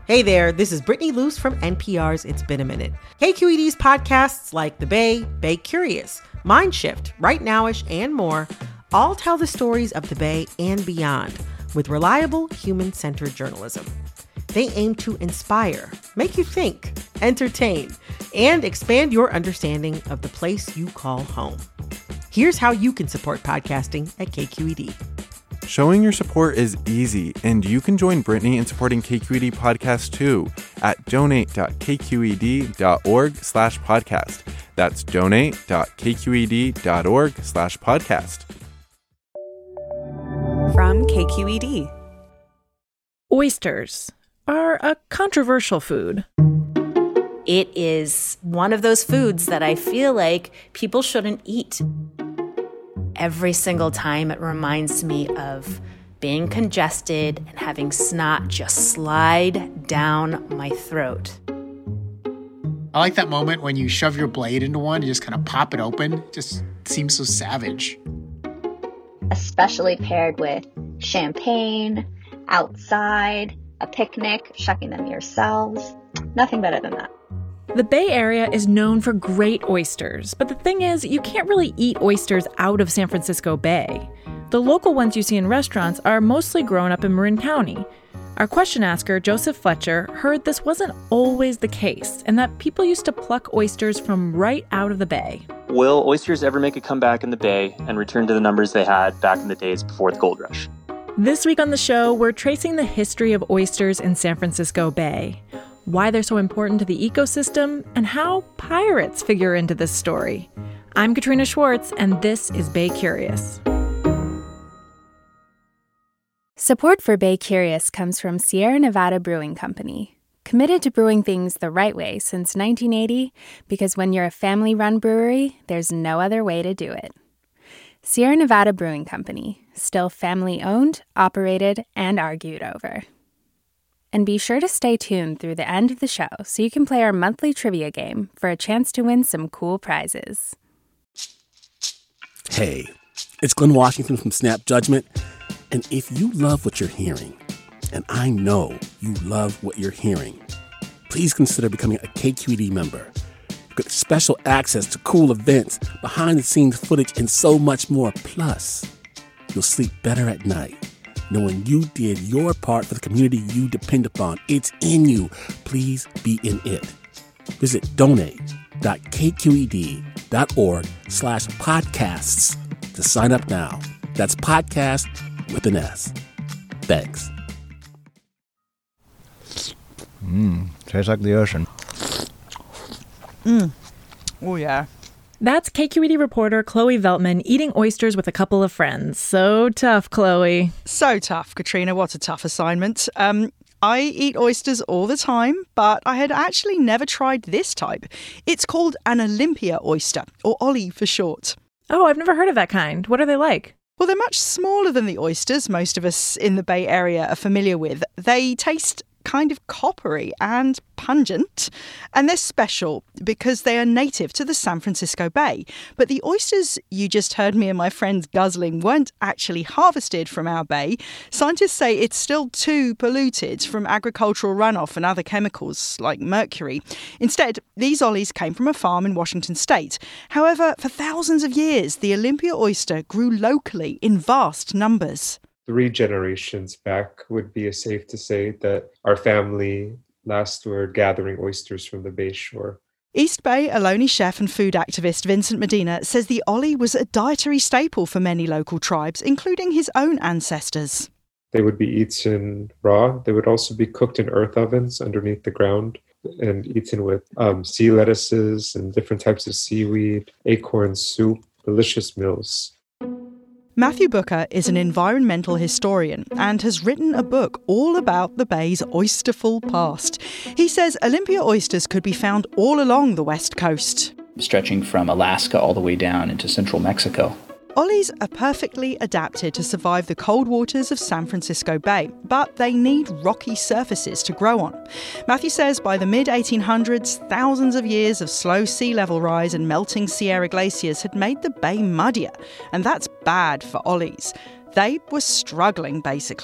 Hey there, this is Brittany Luce from NPR's It's Been a Minute. KQED's podcasts like The Bay, Bay Curious, Mind Shift, Right Nowish, and more all tell the stories of the Bay and beyond with reliable, human-centered journalism. They aim to inspire, make you think, entertain, and expand your understanding of the place you call home. Here's how you can support podcasting at KQED. Showing your support is easy, and you can join Brittany in supporting KQED Podcast too at donate.kqed.org/podcast. That's donate.kqed.org/podcast. From KQED. Oysters are a controversial food. It is one of those foods that I feel like people shouldn't eat. Every single time it reminds me of being congested and having snot just slide down my throat. I like that moment when you shove your blade into one, you just kind of pop it open. It just seems so savage. Especially paired with champagne, outside, a picnic, shucking them yourselves. Nothing better than that. The Bay Area is known for great oysters, but the thing is, you can't really eat oysters out of San Francisco Bay. The local ones you see in restaurants are mostly grown up in Marin County. Our question asker, Joseph Fletcher, heard this wasn't always the case, and that people used to pluck oysters from right out of the bay. Will oysters ever make a comeback in the Bay and return to the numbers they had back in the days before the gold rush? This week on the show, we're tracing the history of oysters in San Francisco Bay, why they're so important to the ecosystem, and how pirates figure into this story. I'm Katrina Schwartz, and this is Bay Curious. Support for Bay Curious comes from Sierra Nevada Brewing Company, committed to brewing things the right way since 1980, because when you're a family-run brewery, there's no other way to do it. Sierra Nevada Brewing Company, still family-owned, operated, and argued over. And be sure to stay tuned through the end of the show so you can play our monthly trivia game for a chance to win some cool prizes. Hey, it's Glenn Washington from Snap Judgment. And if you love what you're hearing, and I know you love what you're hearing, please consider becoming a KQED member. You get special access to cool events, behind-the-scenes footage, and so much more. Plus, you'll sleep better at night knowing you did your part for the community you depend upon. It's in you. Please be in it. Visit donate.kqed.org/podcasts to sign up now. That's podcast with an S. Thanks. Tastes like the ocean. Oh, yeah. That's KQED reporter Chloe Veltman eating oysters with a couple of friends. So tough, Chloe. So tough, Katrina. What a tough assignment. I eat oysters all the time, but I had actually never tried this type. It's called an Olympia oyster, or Ollie for short. Oh, I've never heard of that kind. What are they like? Well, they're much smaller than the oysters most of us in the Bay Area are familiar with. They taste kind of coppery and pungent, and they're special because they are native to the San Francisco Bay. But the oysters you just heard me and my friends guzzling weren't actually harvested from our bay. Scientists say it's still too polluted from agricultural runoff and other chemicals like mercury. Instead, these ollies came from a farm in Washington state. However, for thousands of years, the Olympia oyster grew locally in vast numbers. 3 generations back would be safe to say that our family last were gathering oysters from the Bay Shore. East Bay Ohlone chef and food activist Vincent Medina says the ollie was a dietary staple for many local tribes, including his own ancestors. They would be eaten raw. They would also be cooked in earth ovens underneath the ground and eaten with sea lettuces and different types of seaweed, acorn soup, delicious meals. Matthew Booker is an environmental historian and has written a book all about the Bay's oysterful past. He says Olympia oysters could be found all along the West Coast, stretching from Alaska all the way down into central Mexico. Ollies are perfectly adapted to survive the cold waters of San Francisco Bay, but they need rocky surfaces to grow on. Matthew says by the mid-1800s, thousands of years of slow sea level rise and melting Sierra glaciers had made the bay muddier, and that's bad for ollies. They were struggling, basically.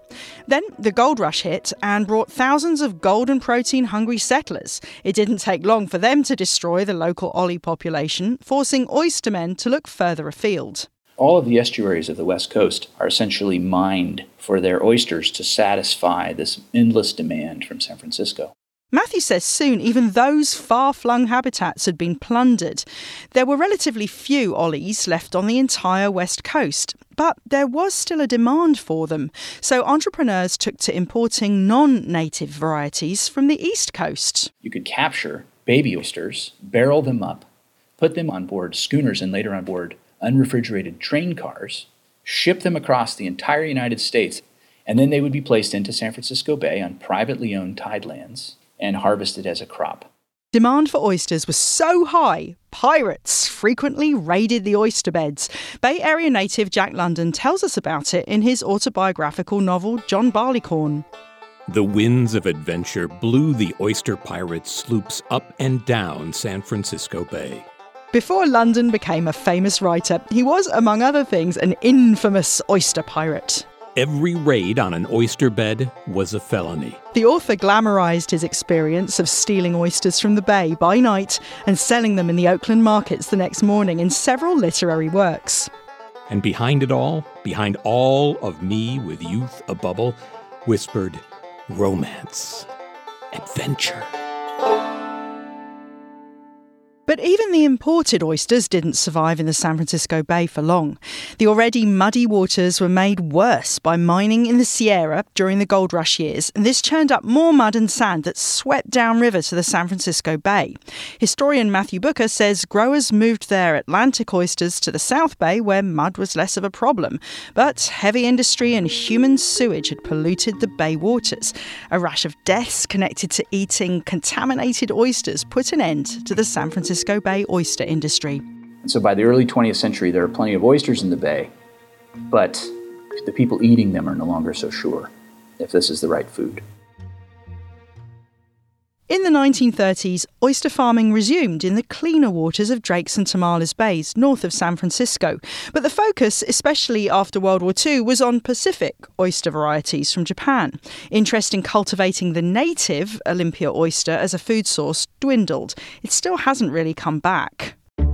Then the gold rush hit and brought thousands of gold and protein-hungry settlers. It didn't take long for them to destroy the local ollie population, forcing oystermen to look further afield. All of the estuaries of the West Coast are essentially mined for their oysters to satisfy this endless demand from San Francisco. Matthew says soon even those far-flung habitats had been plundered. There were relatively few ollies left on the entire West Coast, but there was still a demand for them. So entrepreneurs took to importing non-native varieties from the East Coast. You could capture baby oysters, barrel them up, put them on board schooners and later on board unrefrigerated train cars, ship them across the entire United States, and then they would be placed into San Francisco Bay on privately owned tidelands and harvested as a crop. Demand for oysters was so high, pirates frequently raided the oyster beds. Bay Area native Jack London tells us about it in his autobiographical novel John Barleycorn. The winds of adventure blew the oyster pirates' sloops up and down San Francisco Bay. Before London became a famous writer, he was, among other things, an infamous oyster pirate. Every raid on an oyster bed was a felony. The author glamorized his experience of stealing oysters from the bay by night and selling them in the Oakland markets the next morning in several literary works. And behind it all, behind all of me with youth a bubble, whispered romance, adventure. But even the imported oysters didn't survive in the San Francisco Bay for long. The already muddy waters were made worse by mining in the Sierra during the gold rush years, and this churned up more mud and sand that swept downriver to the San Francisco Bay. Historian Matthew Booker says growers moved their Atlantic oysters to the South Bay where mud was less of a problem, but heavy industry and human sewage had polluted the bay waters. A rash of deaths connected to eating contaminated oysters put an end to the San Francisco Bay oyster industry. And so by the early 20th century, there are plenty of oysters in the bay, but the people eating them are no longer so sure if this is the right food. In the 1930s, oyster farming resumed in the cleaner waters of Drake's and Tamales Bays, north of San Francisco. But the focus, especially after World War II, was on Pacific oyster varieties from Japan. Interest in cultivating the native Olympia oyster as a food source dwindled. It still hasn't really come back.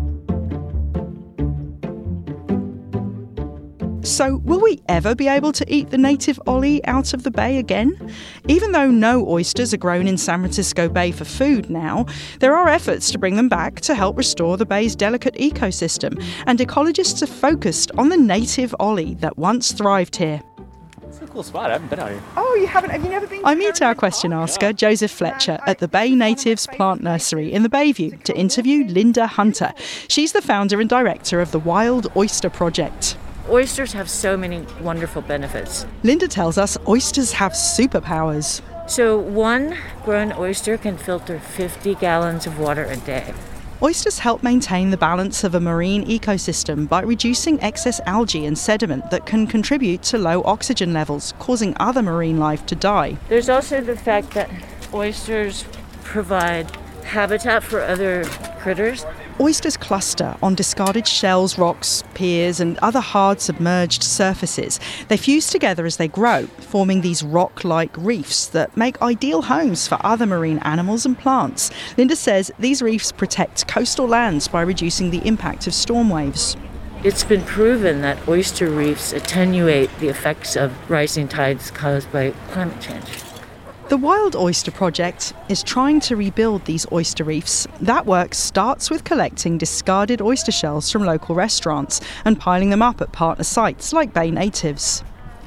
So, will we ever be able to eat the native ollie out of the bay again? Even though no oysters are grown in San Francisco Bay for food now, there are efforts to bring them back to help restore the bay's delicate ecosystem, and ecologists are focused on the native ollie that once thrived here. It's a cool spot. I haven't been out here. Oh, you haven't? Have you never been? I meet our question asker, Joseph Fletcher, at the Bay Natives Plant Nursery in the Bayview to interview Linda Hunter. She's the founder and director of the Wild Oyster Project. Oysters have so many wonderful benefits. Linda tells us oysters have superpowers. So one grown oyster can filter 50 gallons of water a day. Oysters help maintain the balance of a marine ecosystem by reducing excess algae and sediment that can contribute to low oxygen levels, causing other marine life to die. There's also the fact that oysters provide habitat for other critters. Oysters cluster on discarded shells, rocks, piers, and other hard submerged surfaces. They fuse together as they grow, forming these rock-like reefs that make ideal homes for other marine animals and plants. Linda says these reefs protect coastal lands by reducing the impact of storm waves. It's been proven that oyster reefs attenuate the effects of rising tides caused by climate change. The Wild Oyster Project is trying to rebuild these oyster reefs. That work starts with collecting discarded oyster shells from local restaurants and piling them up at partner sites like Bay Natives.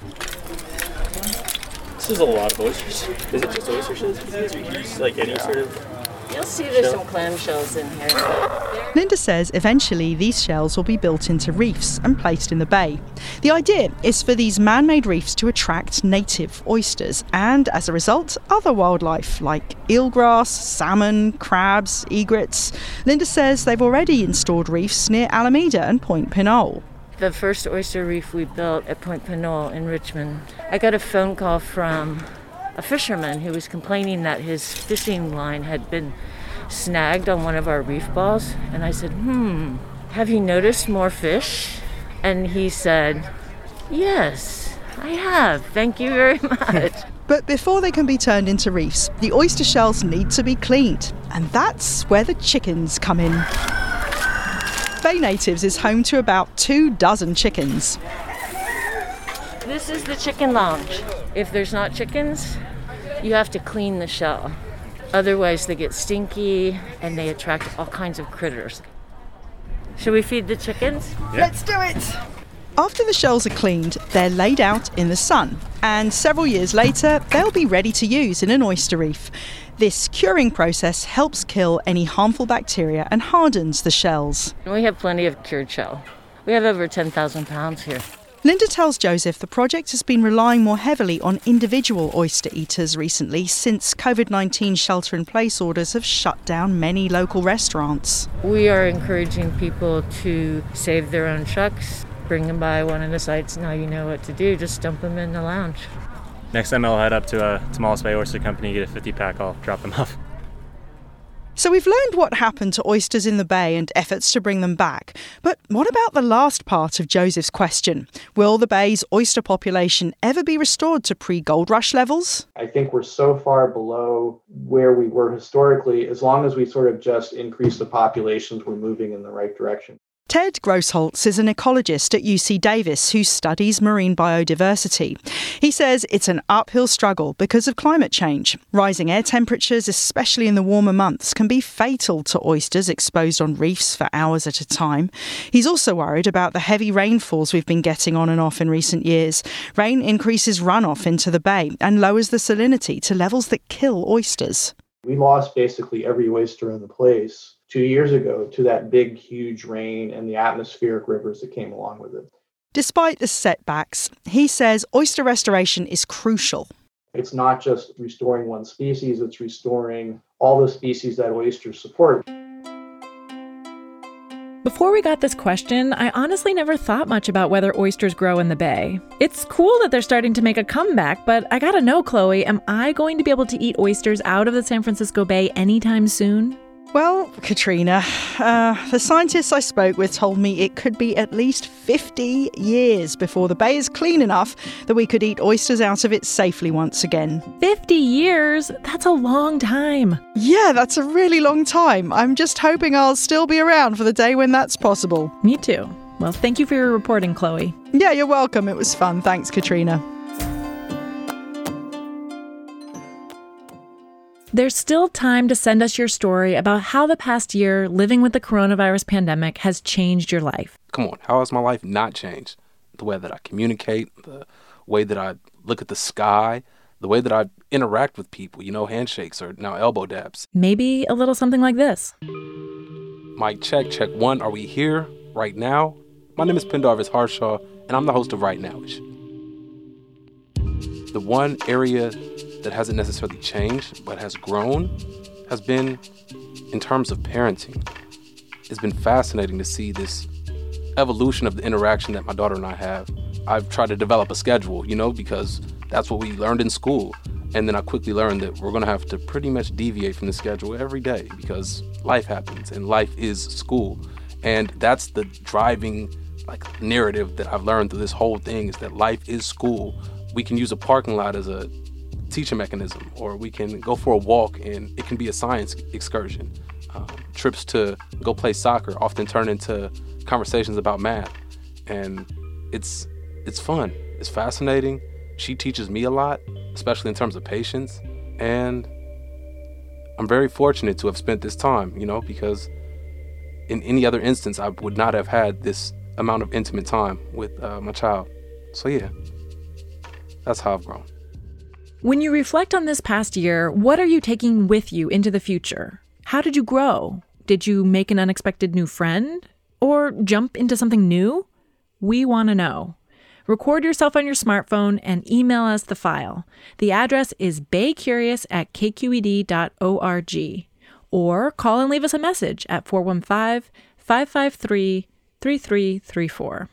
This is a lot of oysters. Is it just oyster shells? Or you can use like any sort of... You'll see there's some clam shells in here. Linda says eventually these shells will be built into reefs and placed in the bay. The idea is for these man-made reefs to attract native oysters and, as a result, other wildlife like eelgrass, salmon, crabs, egrets. Linda says they've already installed reefs near Alameda and Point Pinole. The first oyster reef we built at Point Pinole in Richmond, I got a phone call from a fisherman who was complaining that his fishing line had been snagged on one of our reef balls. And I said, have you noticed more fish? And he said, yes, I have. Thank you very much. But before they can be turned into reefs, the oyster shells need to be cleaned. And that's where the chickens come in. Bay Natives is home to about 24 chickens. This is the chicken lounge. If there's not chickens, you have to clean the shell. Otherwise, they get stinky and they attract all kinds of critters. Should we feed the chickens? Yeah. Let's do it! After the shells are cleaned, they're laid out in the sun. And several years later, they'll be ready to use in an oyster reef. This curing process helps kill any harmful bacteria and hardens the shells. We have plenty of cured shell. We have over 10,000 pounds here. Linda tells Joseph the project has been relying more heavily on individual oyster eaters recently since COVID-19 shelter-in-place orders have shut down many local restaurants. We are encouraging people to save their own trucks, bring them by one of the sites. Now you know what to do. Just dump them in the lounge. Next time I'll head up to Tomales Bay Oyster Company, get a 50-pack, I'll drop them off. So we've learned what happened to oysters in the bay and efforts to bring them back. But what about the last part of Joseph's question? Will the bay's oyster population ever be restored to pre-gold rush levels? I think we're so far below where we were historically. As long as we sort of just increase the populations, we're moving in the right direction. Ted Grossholtz is an ecologist at UC Davis who studies marine biodiversity. He says it's an uphill struggle because of climate change. Rising air temperatures, especially in the warmer months, can be fatal to oysters exposed on reefs for hours at a time. He's also worried about the heavy rainfalls we've been getting on and off in recent years. Rain increases runoff into the bay and lowers the salinity to levels that kill oysters. We lost basically every oyster in the place 2 years ago to that big, huge rain and the atmospheric rivers that came along with it. Despite the setbacks, he says oyster restoration is crucial. It's not just restoring one species, it's restoring all the species that oysters support. Before we got this question, I honestly never thought much about whether oysters grow in the bay. It's cool that they're starting to make a comeback, but I gotta know, Chloe, am I going to be able to eat oysters out of the San Francisco Bay anytime soon? Well, Katrina, the scientists I spoke with told me it could be at least 50 years before the bay is clean enough that we could eat oysters out of it safely once again. 50 years? That's a long time. Yeah, that's a really long time. I'm just hoping I'll still be around for the day when that's possible. Me too. Well, thank you for your reporting, Chloe. Yeah, you're welcome. It was fun. Thanks, Katrina. There's still time to send us your story about how the past year living with the coronavirus pandemic has changed your life. Come on, how has my life not changed? The way that I communicate, the way that I look at the sky, the way that I interact with people, handshakes are now elbow dabs. Maybe a little something like this. Mic check, check one. Are we here right now? My name is Pendarvis Harshaw, and I'm the host of Right Nowish. The one area that hasn't necessarily changed, but has grown, has been in terms of parenting. It's been fascinating to see this evolution of the interaction that my daughter and I have. I've tried to develop a schedule, because that's what we learned in school. And then I quickly learned that we're going to have to pretty much deviate from the schedule every day because life happens and life is school. And that's the driving narrative that I've learned through this whole thing is that life is school. We can use a parking lot as a teaching mechanism, or we can go for a walk and it can be a science excursion. Trips to go play soccer often turn into conversations about math, and it's fun. It's fascinating. She teaches me a lot, especially in terms of patience, and I'm very fortunate to have spent this time, because in any other instance I would not have had this amount of intimate time with my child. So yeah, that's how I've grown. When you reflect on this past year, what are you taking with you into the future? How did you grow? Did you make an unexpected new friend? Or jump into something new? We want to know. Record yourself on your smartphone and email us the file. The address is baycurious@kqed.org. Or call and leave us a message at 415-553-3334.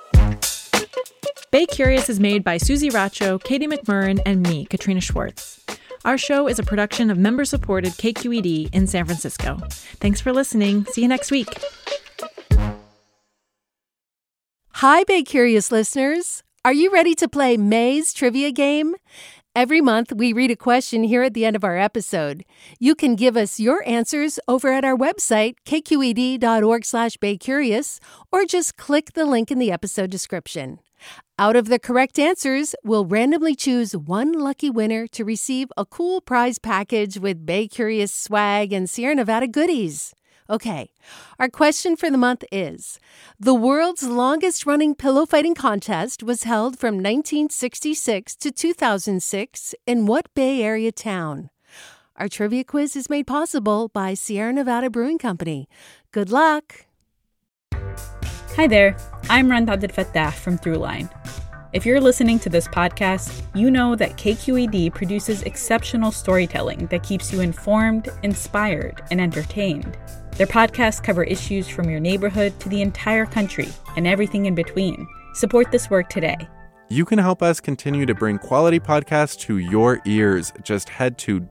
Bay Curious is made by Susie Racho, Katie McMurrin, and me, Katrina Schwartz. Our show is a production of member-supported KQED in San Francisco. Thanks for listening. See you next week. Hi, Bay Curious listeners. Are you ready to play May's Trivia Game? Every month, we read a question here at the end of our episode. You can give us your answers over at our website, kqed.org/BayCurious, or just click the link in the episode description. Out of the correct answers, we'll randomly choose one lucky winner to receive a cool prize package with Bay Curious swag and Sierra Nevada goodies. Okay, our question for the month is, the world's longest-running pillow fighting contest was held from 1966 to 2006 in what Bay Area town? Our trivia quiz is made possible by Sierra Nevada Brewing Company. Good luck! Hi there, I'm Rand Abdel Fattah from Throughline. If you're listening to this podcast, you know that KQED produces exceptional storytelling that keeps you informed, inspired, and entertained. Their podcasts cover issues from your neighborhood to the entire country and everything in between. Support this work today. You can help us continue to bring quality podcasts to your ears. Just head to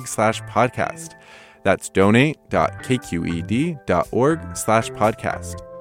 donate.kqed.org/podcast. That's donate.kqed.org/podcast.